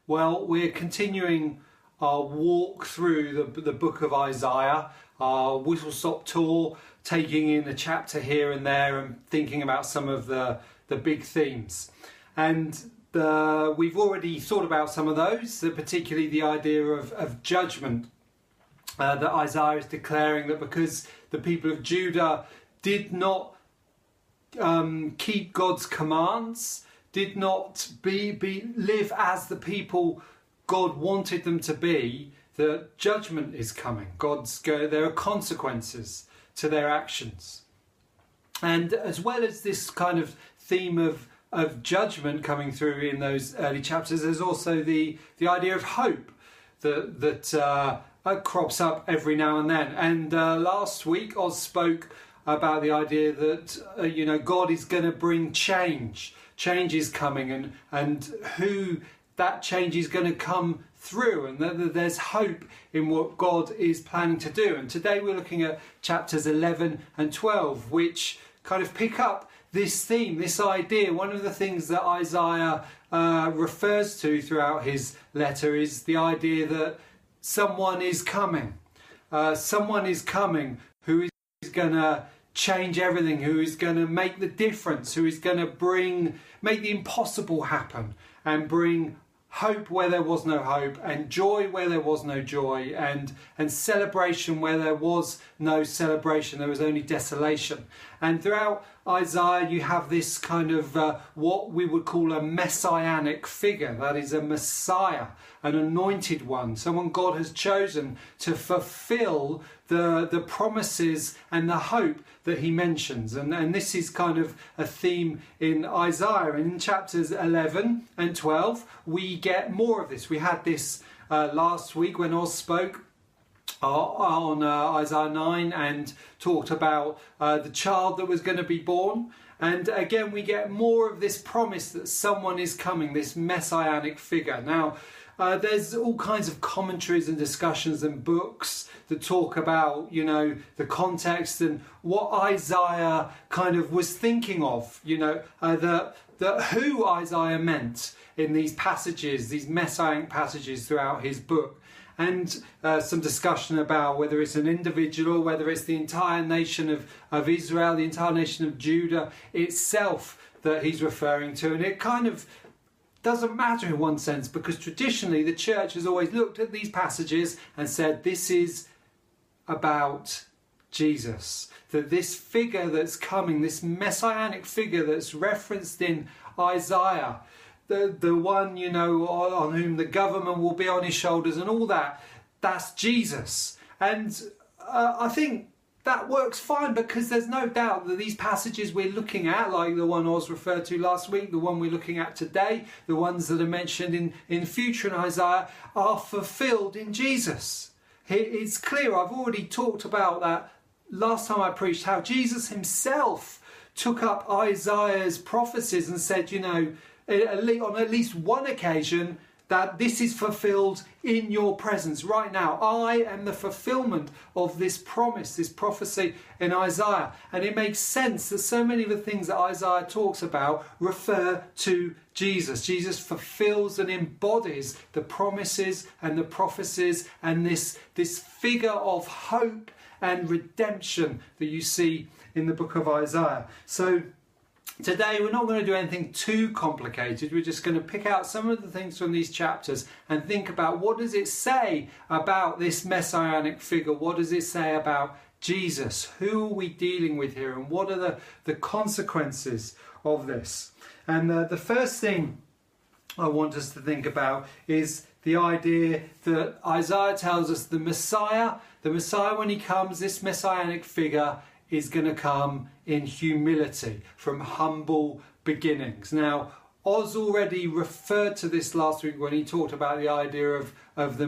Well, we're continuing our walk through the book of Isaiah, our whistle-stop tour, taking in a chapter here and there and thinking about some of the big themes. And we've already thought about some of those, particularly the idea of judgment, that Isaiah is declaring that because the people of Judah did not keep God's commands, did not live as the people God wanted them to be, that judgment is coming. There are consequences to their actions. And as well as this kind of theme of judgment coming through in those early chapters, there's also the idea of hope that crops up every now and then. And last week Oz spoke about the idea that God is going to bring change. Change is coming, and who that change is going to come through, and that there's hope in what God is planning to do. And today we're looking at chapters 11 and 12, which kind of pick up this theme, this idea. One of the things that Isaiah refers to throughout his letter is the idea that someone is coming. Someone is coming who is going to change everything, who is going to make the difference, who is going to make the impossible happen and bring hope where there was no hope, and joy where there was no joy, and celebration where there was no celebration. There was only desolation. And throughout Isaiah you have this kind of what we would call a messianic figure. That is a Messiah, an anointed one, someone God has chosen to fulfill the promises and the hope that he mentions. And this is kind of a theme in Isaiah. And in chapters 11 and 12 we get more of this. We had this last week when Oz spoke on Isaiah 9 and talked about the child that was going to be born. And again we get more of this promise that someone is coming, this messianic figure. Now there's all kinds of commentaries and discussions and books that talk about, the context and what Isaiah kind of was thinking of, that who Isaiah meant in these passages, these messianic passages throughout his book. And some discussion about whether it's an individual, whether it's the entire nation of Israel, the entire nation of Judah itself that he's referring to. And it kind of doesn't matter in one sense, because traditionally the church has always looked at these passages and said this is about Jesus. That this figure that's coming, this messianic figure that's referenced in Isaiah, the one, on whom the government will be on his shoulders and all that, that's Jesus. And I think that works fine, because there's no doubt that these passages we're looking at, like the one Oz referred to last week, the one we're looking at today, the ones that are mentioned in future in Isaiah, are fulfilled in Jesus. It's clear. I've already talked about that last time I preached, how Jesus himself took up Isaiah's prophecies and said, on at least one occasion, that this is fulfilled in your presence right now. I am the fulfillment of this promise, this prophecy in Isaiah. And it makes sense that so many of the things that Isaiah talks about refer to Jesus. Jesus fulfills and embodies the promises and the prophecies and this figure of hope and redemption that you see in the book of Isaiah. So today we're not going to do anything too complicated. We're just going to pick out some of the things from these chapters and think about what does it say about this messianic figure? What does it say about Jesus? Who are we dealing with here, and what are the consequences of this? And the first thing I want us to think about is the idea that Isaiah tells us the Messiah when he comes, this messianic figure is going to come in humility, from humble beginnings. Now, Oz already referred to this last week when he talked about the idea of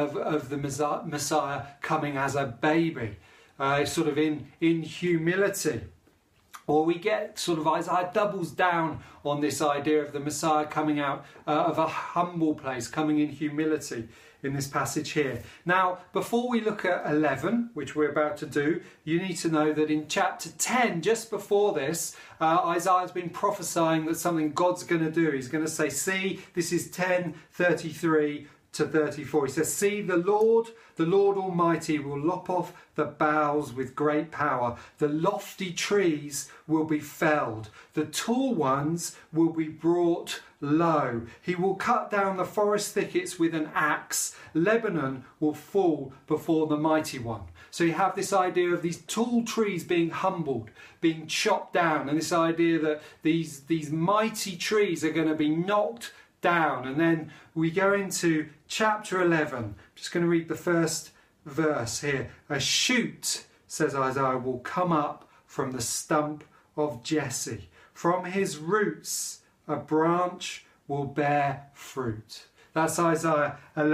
the Messiah coming as a baby, sort of in humility. Or we get sort of Isaiah doubles down on this idea of the Messiah coming out of a humble place, coming in humility in this passage here. Now, before we look at 11, which we're about to do, you need to know that in chapter 10, just before this, Isaiah's been prophesying that something God's going to do. He's going to say, see, this is 10:33 to 34. He says, see, the Lord Almighty will lop off the boughs with great power. The lofty trees will be felled. The tall ones will be brought low. He will cut down the forest thickets with an axe. Lebanon will fall before the mighty one. So you have this idea of these tall trees being humbled, being chopped down, and this idea that these mighty trees are going to be knocked down. And then we go into chapter 11. I'm just going to read the first verse here. A shoot, says Isaiah, will come up from the stump of Jesse. From his roots a branch will bear fruit. That's Isaiah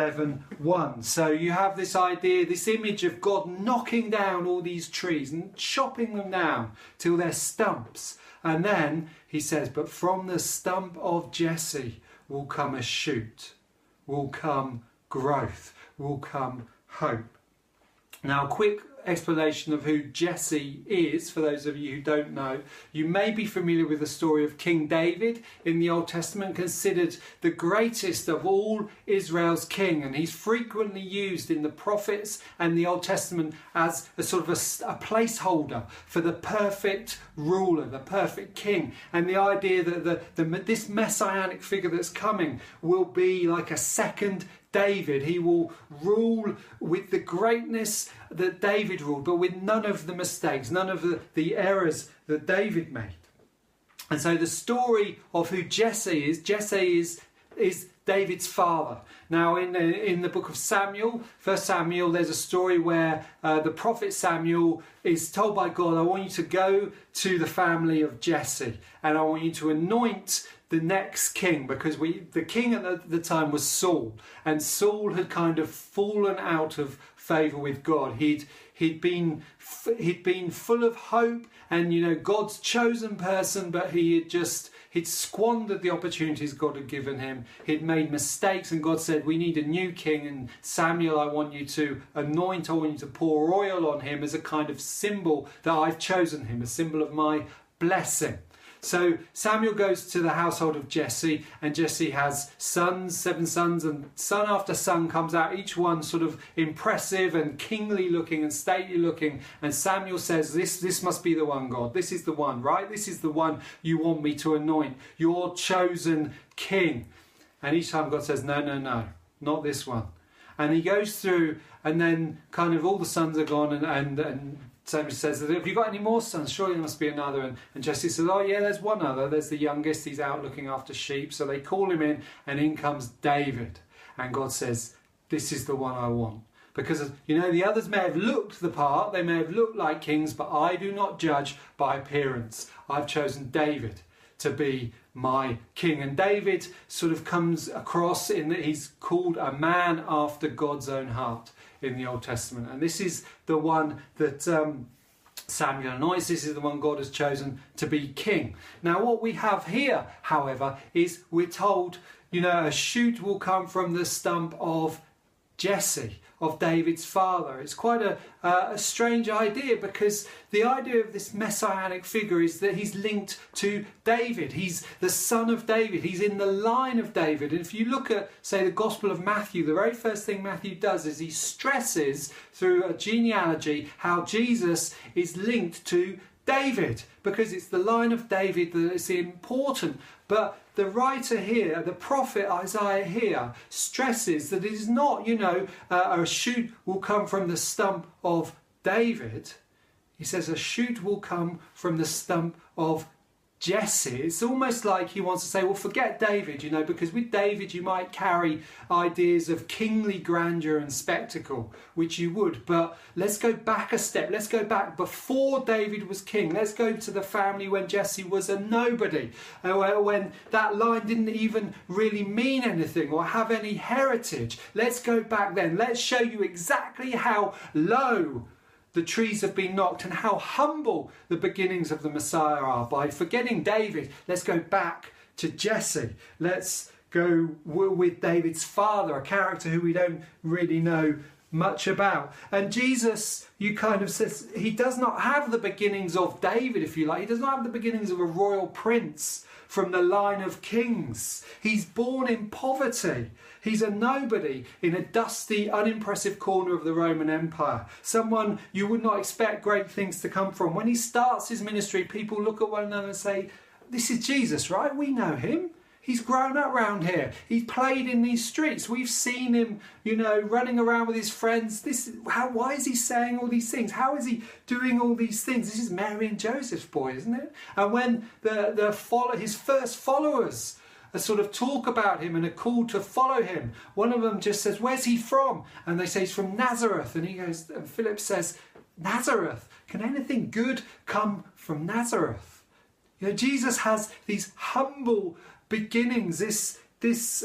11:1. So you have this idea, this image of God knocking down all these trees and chopping them down till they're stumps. And then he says, but from the stump of Jesse will come a shoot, will come growth, will come hope. Now, a quick explanation of who Jesse is, for those of you who don't know. You may be familiar with the story of King David in the Old Testament, considered the greatest of all Israel's king, and he's frequently used in the prophets and the Old Testament as a sort of a placeholder for the perfect ruler, the perfect king, and the idea that this messianic figure that's coming will be like a second David. He will rule with the greatness that David ruled, but with none of the mistakes, none of the errors that David made. And so the story of who Jesse is David's father. Now in the book of Samuel, 1 Samuel, there's a story where the prophet Samuel is told by God, I want you to go to the family of Jesse and I want you to anoint the next king, because the king at the time was Saul, and Saul had kind of fallen out of favour with God. He'd been full of hope and God's chosen person, but he'd squandered the opportunities God had given him. He'd made mistakes, and God said, we need a new king, and Samuel, I want you to anoint, I want you to pour oil on him as a kind of symbol that I've chosen him, a symbol of my blessing. So Samuel goes to the household of Jesse, and Jesse has sons, 7 sons, and son after son comes out, each one sort of impressive and kingly looking and stately looking. And Samuel says, this must be the one, God. This is the one, right? This is the one you want me to anoint, your chosen king. And each time God says, no, not this one. And he goes through, and then kind of all the sons are gone, and Samuel says, have you got any more sons? Surely there must be another. And Jesse says, oh yeah, there's one other. There's the youngest. He's out looking after sheep. So they call him in, and in comes David. And God says, this is the one I want. Because, the others may have looked the part. They may have looked like kings, but I do not judge by appearance. I've chosen David to be my king. And David sort of comes across in that he's called a man after God's own heart in the Old Testament. And this is the one that Samuel anoints. This is the one God has chosen to be king. Now what we have here, however, is we're told, a shoot will come from the stump of Jesse, of David's father. It's quite a strange idea, because the idea of this messianic figure is that he's linked to David. He's the son of David. He's in the line of David. And if you look at, say, the Gospel of Matthew, the very first thing Matthew does is he stresses through a genealogy how Jesus is linked to David, because it's the line of David that is important. But the writer here, the prophet Isaiah here, stresses that it is not, a shoot will come from the stump of David. He says a shoot will come from the stump of Jesse. It's almost like he wants to say, well, forget David, because with David you might carry ideas of kingly grandeur and spectacle, which you would. But let's go back a step. Let's go back before David was king. Let's go to the family when Jesse was a nobody, when that line didn't even really mean anything or have any heritage. Let's go back then. Let's show you exactly how low the trees have been knocked, and how humble the beginnings of the Messiah are. By forgetting David, let's go back to Jesse. Let's go with David's father, a character who we don't really know much about. And Jesus, you kind of says, he does not have the beginnings of David, if you like. He does not have the beginnings of a royal prince from the line of kings. He's born in poverty. He's a nobody in a dusty, unimpressive corner of the Roman Empire. Someone you would not expect great things to come from. When he starts his ministry, people look at one another and say, this is Jesus, right? We know him. He's grown up round here. He's played in these streets. We've seen him, running around with his friends. Why is he saying all these things? How is he doing all these things? This is Mary and Joseph's boy, isn't it? And when his first followers sort of talk about him and are called to follow him, one of them just says, "Where's he from?" And they say he's from Nazareth. And and Philip says, "Nazareth? Can anything good come from Nazareth?" Jesus has these humble beginnings, this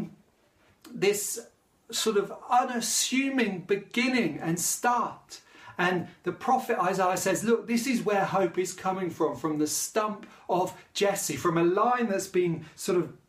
sort of unassuming beginning and start. And the prophet Isaiah says, look, this is where hope is coming from the stump of Jesse, from a line that's been sort of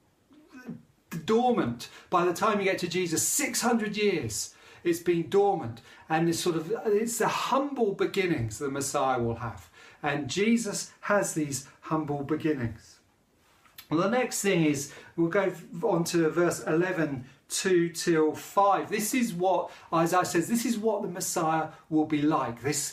dormant by the time you get to Jesus. 600 years it's been dormant, and it's the humble beginnings the Messiah will have. And Jesus has these humble beginnings. Well, the next thing is, we'll go on to verse 11, 2 till 5. This is what Isaiah says, this is what the Messiah will be like. This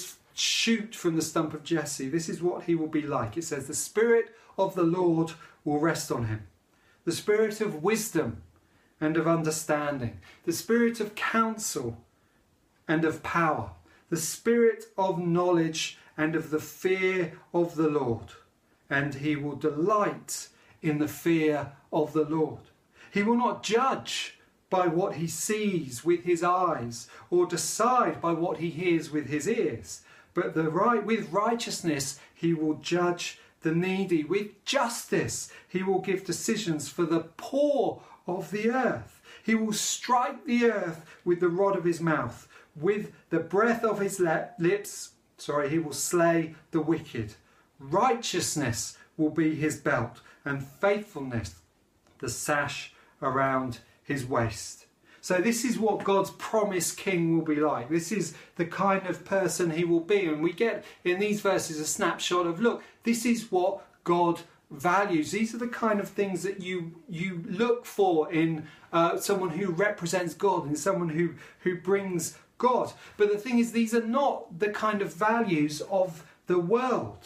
shoot from the stump of Jesse, this is what he will be like. It says, the Spirit of the Lord will rest on him. The Spirit of wisdom and of understanding. The Spirit of counsel and of power. The Spirit of knowledge and of the fear of the Lord. And he will delight in the fear of the Lord. He will not judge by what he sees with his eyes, or decide by what he hears with his ears, but with righteousness he will judge the needy. With justice he will give decisions for the poor of the earth. He will strike the earth with the rod of his mouth. With the breath of his lips, he will slay the wicked. Righteousness will be his belt, and faithfulness the sash around his waist. So this is what God's promised king will be like. This is the kind of person he will be. And we get in these verses a snapshot of, look, this is what God values. These are the kind of things that you look for in someone who represents God, in someone who brings God. But the thing is, these are not the kind of values of the world.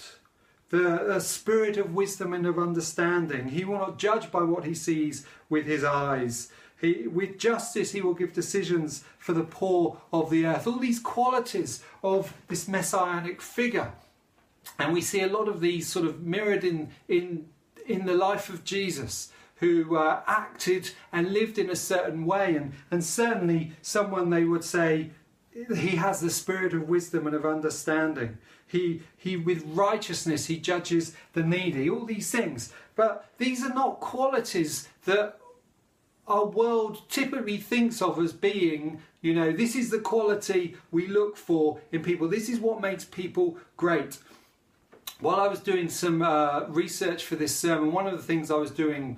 The spirit of wisdom and of understanding. He will not judge by what he sees with his eyes. With justice he will give decisions for the poor of the earth. All these qualities of this messianic figure. And we see a lot of these sort of mirrored in the life of Jesus, who acted and lived in a certain way. And certainly someone they would say, he has the spirit of wisdom and of understanding. He with righteousness, he judges the needy, all these things. But these are not qualities that our world typically thinks of as being, this is the quality we look for in people. This is what makes people great. While I was doing some research for this sermon, one of the things I was doing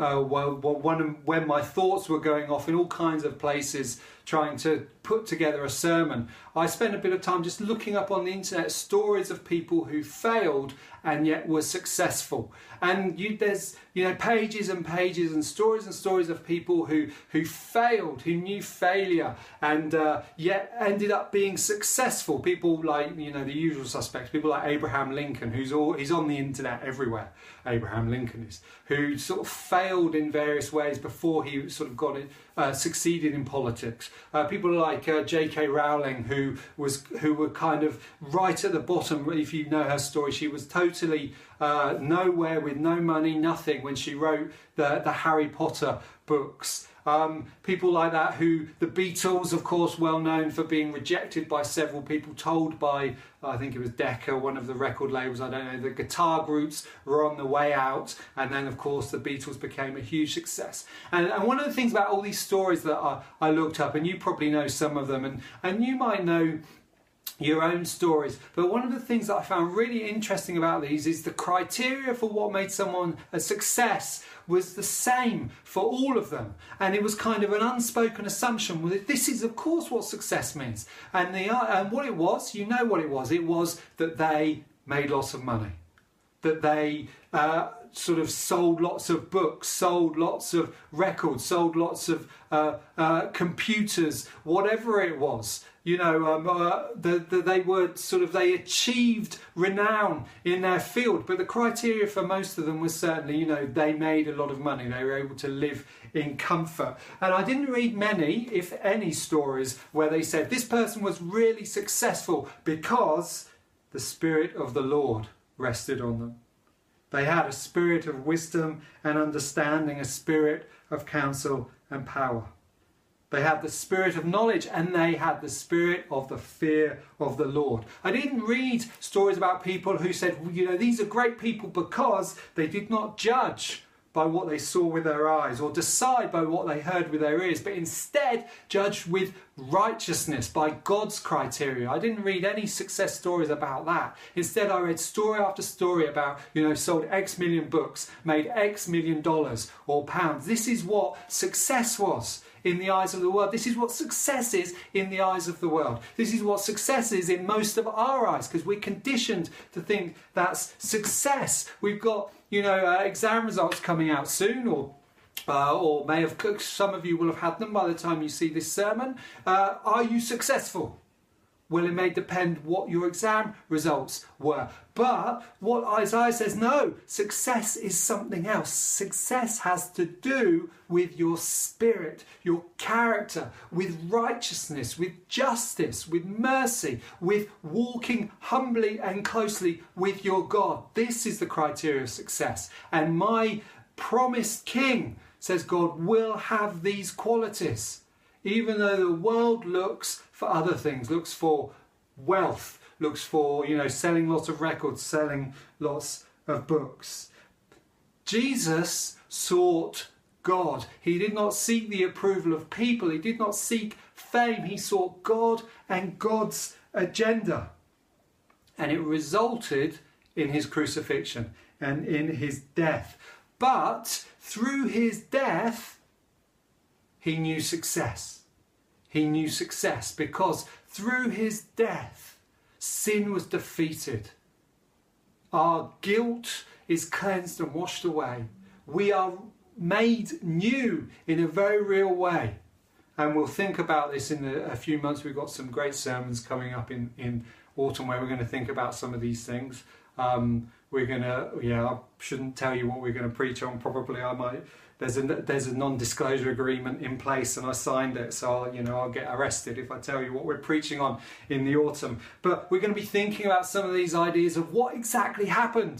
when my thoughts were going off in all kinds of places trying to put together a sermon, I spent a bit of time just looking up on the internet stories of people who failed and yet were successful. And there's pages and pages and stories of people who failed, who knew failure, and yet ended up being successful. People like the usual suspects, people like Abraham Lincoln, he's on the internet everywhere. Abraham Lincoln is, who sort of failed in various ways before he sort of succeeded in politics. People like J.K. Rowling, who were kind of right at the bottom. If you know her story, she was totally nowhere, with no money, nothing, when she wrote the Harry Potter books. People like that, the Beatles, of course, well known for being rejected by several people, told by, I think it was Decca, one of the record labels, I don't know, the guitar groups were on the way out, and then of course the Beatles became a huge success. And one of the things about all these stories that I looked up, and you probably know some of them, and you might know your own stories. But one of the things that I found really interesting about these is the criteria for what made someone a success was the same for all of them. And it was kind of an unspoken assumption that this is of course what success means. And what it was, you know what it was that they made lots of money. That they sort of sold lots of books, sold lots of records, sold lots of computers, whatever it was. You know, they achieved renown in their field, but the criteria for most of them was certainly, you know, they made a lot of money. They were able to live in comfort. And I didn't read many, if any, stories where they said this person was really successful because the Spirit of the Lord rested on them. They had a spirit of wisdom and understanding, a spirit of counsel and power. They had the spirit of knowledge, and they had the spirit of the fear of the Lord. I didn't read stories about people who said, you know, these are great people because they did not judge by what they saw with their eyes or decide by what they heard with their ears, but instead judged with righteousness by God's criteria. I didn't read any success stories about that. Instead, I read story after story about, you know, sold X million books, made X million dollars or pounds. This is what success was in the eyes of the world. This is what success is in the eyes of the world. This is what success is in most of our eyes, because we're conditioned to think that's success. We've got, you know, exam results coming out soon, or may have, some of you will have had them by the time you see this sermon. Are you successful? Well, it may depend what your exam results were. But what Isaiah says, no, success is something else. Success has to do with your spirit, your character, with righteousness, with justice, with mercy, with walking humbly and closely with your God. This is the criteria of success. And my promised King says God will have these qualities. Even though the world looks for other things, looks for wealth, looks for, you know, selling lots of records, selling lots of books. Jesus sought God. He did not seek the approval of people. He did not seek fame. He sought God and God's agenda. And it resulted in his crucifixion and in his death. But through his death, he knew success. He knew success because through his death, sin was defeated. Our guilt is cleansed and washed away. We are made new in a very real way. And we'll think about this in a few months. We've got some great sermons coming up in autumn where we're going to think about some of these things. We're going to, I shouldn't tell you what we're going to preach on. Probably I might. There's a non-disclosure agreement in place, and I signed it, so I'll get arrested if I tell you what we're preaching on in the autumn. But we're going to be thinking about some of these ideas of what exactly happened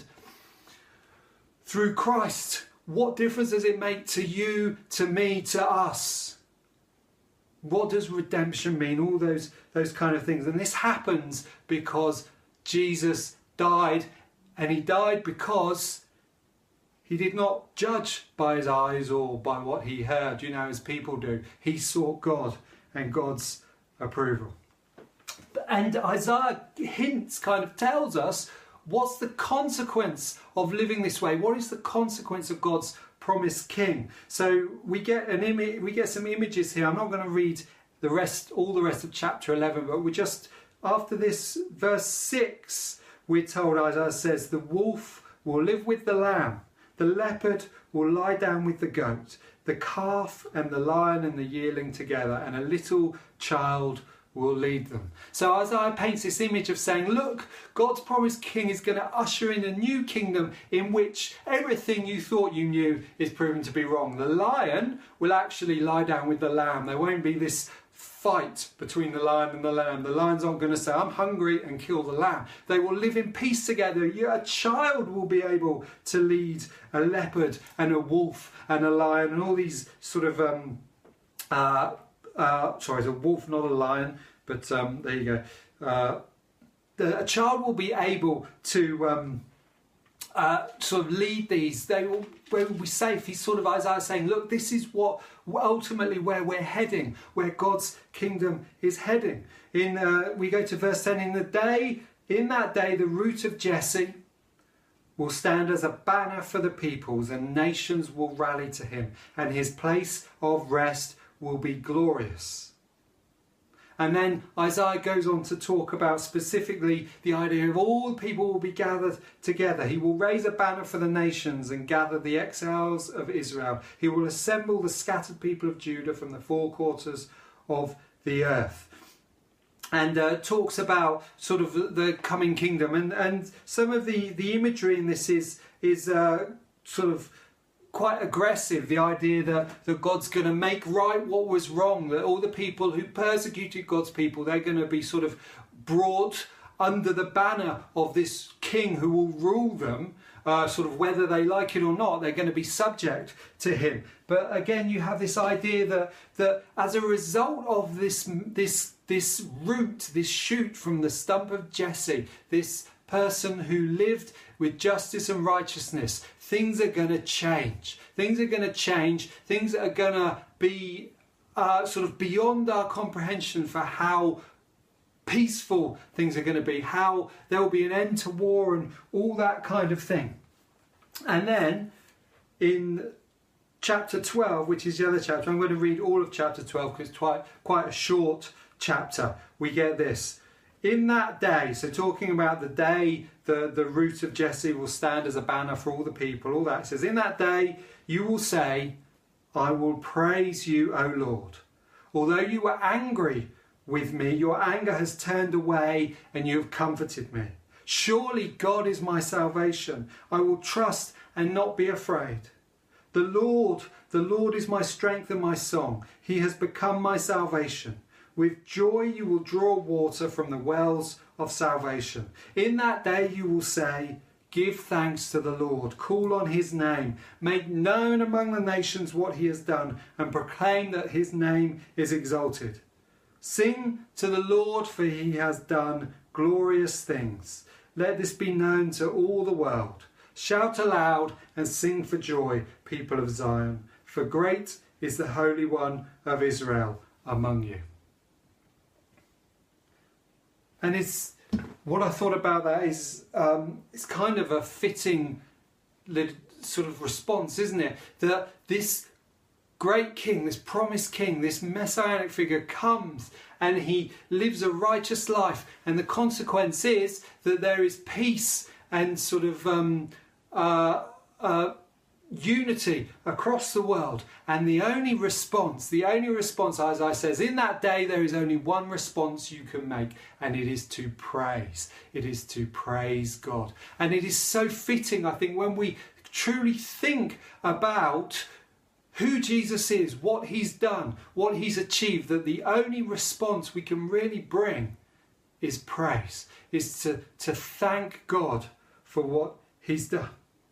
through Christ. What difference does it make to you, to me, to us? What does redemption mean? All those kind of things. And this happens because Jesus died, and he died because he did not judge by his eyes or by what he heard, as people do. He sought God and God's approval. And Isaiah tells us what's the consequence of living this way. What is the consequence of God's promised king? So we get some images here. I'm not going to read all the rest of chapter 11, but we just, after this, verse 6, we're told, Isaiah says, the wolf will live with the lamb. The leopard will lie down with the goat, the calf and the lion and the yearling together, and a little child will lead them. So Isaiah paints this image of saying, look, God's promised king is going to usher in a new kingdom in which everything you thought you knew is proven to be wrong. The lion will actually lie down with the lamb. There won't be this fight between the lion and the lamb. The lions aren't going to say, I'm hungry, and kill the lamb. They will live in peace together. A child will be able to lead a leopard and a wolf and a lion and all these sort of it's a wolf, not a lion, but there you go. A child will be able to sort of lead these, they will be safe. He's sort of, Isaiah saying, look, this is what ultimately where we're heading, where God's kingdom is heading. We go to verse 10, in that day the root of Jesse will stand as a banner for the peoples, and nations will rally to him, and his place of rest will be glorious. And then Isaiah goes on to talk about specifically the idea of all people will be gathered together. He will raise a banner for the nations and gather the exiles of Israel. He will assemble the scattered people of Judah from the four quarters of the earth. And talks about sort of the coming kingdom. And some of the imagery in this is sort of quite aggressive. The idea that God's going to make right what was wrong, that all the people who persecuted God's people, they're going to be sort of brought under the banner of this king who will rule them, sort of whether they like it or not, they're going to be subject to him. But again, you have this idea that as a result of this root, this shoot from the stump of Jesse, this person who lived with justice and righteousness, things are going to change. Things are going to change. Things are going to be sort of beyond our comprehension for how peaceful things are going to be, how there will be an end to war and all that kind of thing. And then in chapter 12, which is the other chapter, I'm going to read all of chapter 12 because it's quite a short chapter. We get this. In that day, so talking about the day the root of Jesse will stand as a banner for all the people, all that. It says, in that day you will say, I will praise you, O Lord. Although you were angry with me, your anger has turned away and you have comforted me. Surely God is my salvation. I will trust and not be afraid. The Lord is my strength and my song. He has become my salvation. With joy you will draw water from the wells of salvation. In that day you will say, give thanks to the Lord, call on his name, make known among the nations what he has done, and proclaim that his name is exalted. Sing to the Lord, for he has done glorious things. Let this be known to all the world. Shout aloud and sing for joy, people of Zion, for great is the Holy One of Israel among you. And what I thought about that is it's kind of a fitting sort of response, isn't it? That this great king, this promised king, this messianic figure comes and he lives a righteous life, and the consequence is that there is peace and sort of unity across the world. And the only response, Isaiah says, in that day there is only one response you can make, and it is to praise. It is to praise God. And it is so fitting, I think, when we truly think about who Jesus is, what he's done, what he's achieved, that the only response we can really bring is praise, is to thank God for what he's done.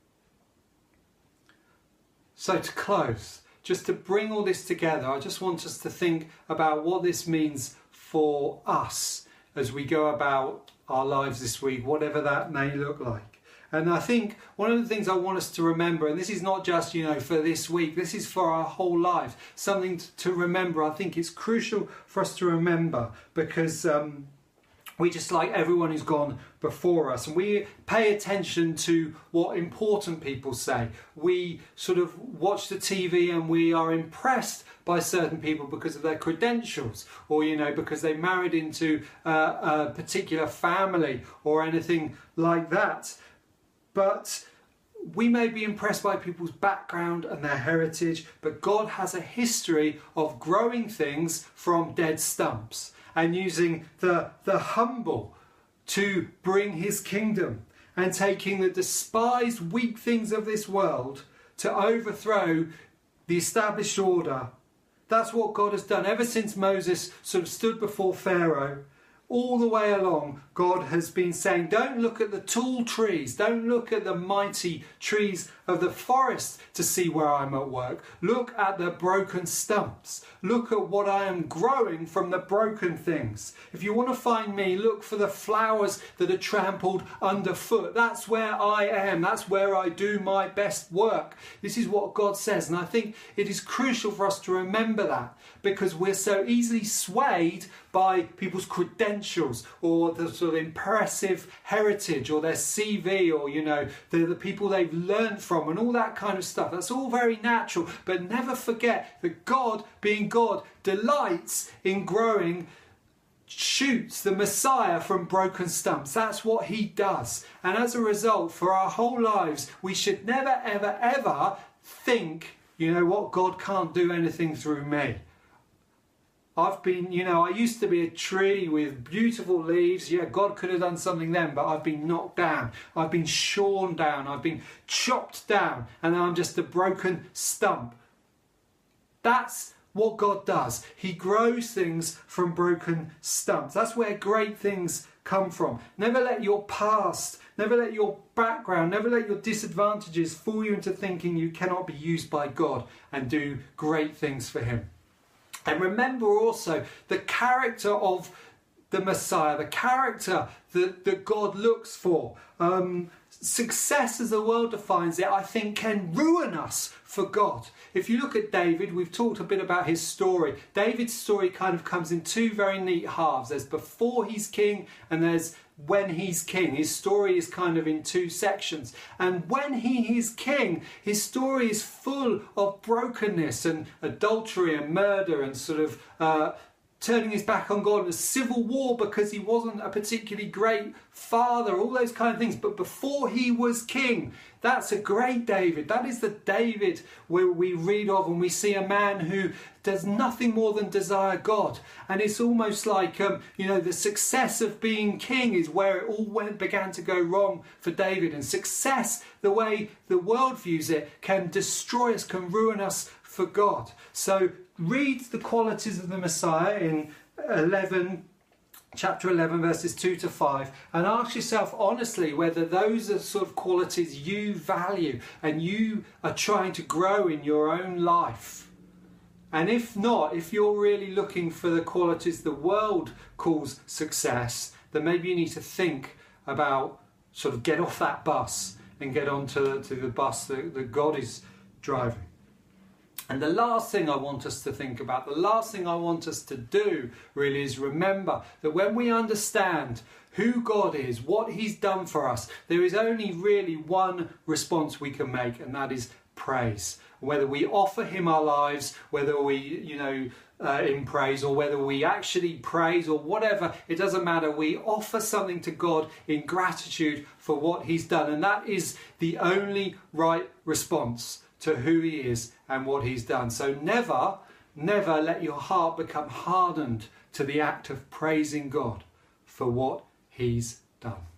So to close, just to bring all this together, I just want us to think about what this means for us as we go about our lives this week, whatever that may look like. And I think one of the things I want us to remember, and this is not just, for this week, this is for our whole life, something to remember. I think it's crucial for us to remember because we just like everyone who's gone before us, and we pay attention to what important people say. We sort of watch the TV and we are impressed by certain people because of their credentials, or because they married into a particular family or anything like that. But we may be impressed by people's background and their heritage, but God has a history of growing things from dead stumps and using the humble to bring his kingdom, and taking the despised weak things of this world to overthrow the established order. That's what God has done ever since Moses sort of stood before Pharaoh all the way along, God has been saying, don't look at the tall trees, don't look at the mighty trees of the forest to see where I'm at work. Look at the broken stumps. Look at what I am growing from the broken things. If you want to find me, look for the flowers that are trampled underfoot. That's where I am. That's where I do my best work. This is what God says. And I think it is crucial for us to remember that, because we're so easily swayed by people's credentials or the sort of impressive heritage or their CV or, the people they've learned from and all that kind of stuff. That's all very natural, but never forget that God, being God, delights in growing shoots, the Messiah, from broken stumps. That's what he does. And as a result, for our whole lives, we should never, ever, ever think, God can't do anything through me. I've been, I used to be a tree with beautiful leaves. Yeah, God could have done something then, but I've been knocked down. I've been shorn down. I've been chopped down, and I'm just a broken stump. That's what God does. He grows things from broken stumps. That's where great things come from. Never let your past, never let your background, never let your disadvantages fool you into thinking you cannot be used by God and do great things for him. And remember also the character of the Messiah, the character that God looks for. Success, as the world defines it, I think can ruin us for God. If you look at David, we've talked a bit about his story. David's story kind of comes in two very neat halves. There's before he's king and there's when he's king. His story is kind of in two sections. And when he is king, his story is full of brokenness and adultery and murder and sort of turning his back on God, and a civil war because he wasn't a particularly great father, all those kind of things. But before he was king, that's a great David. That is the David where we read of and we see a man who does nothing more than desire God. And it's almost like, the success of being king is where it all began to go wrong for David. And success, the way the world views it, can destroy us, can ruin us for God. So read the qualities of the Messiah in chapter 11, verses 2 to 5, and ask yourself honestly whether those are sort of qualities you value and you are trying to grow in your own life. And if not, if you're really looking for the qualities the world calls success, then maybe you need to think about sort of get off that bus and get onto the bus that God is driving. And the last thing I want us to think about, the last thing I want us to do really is remember that when we understand who God is, what he's done for us, there is only really one response we can make, and that is praise. Whether we offer him our lives, whether we, in praise, or whether we actually praise or whatever, it doesn't matter. We offer something to God in gratitude for what he's done. And that is the only right response to who he is and what he's done. So never let your heart become hardened to the act of praising God for what he's done.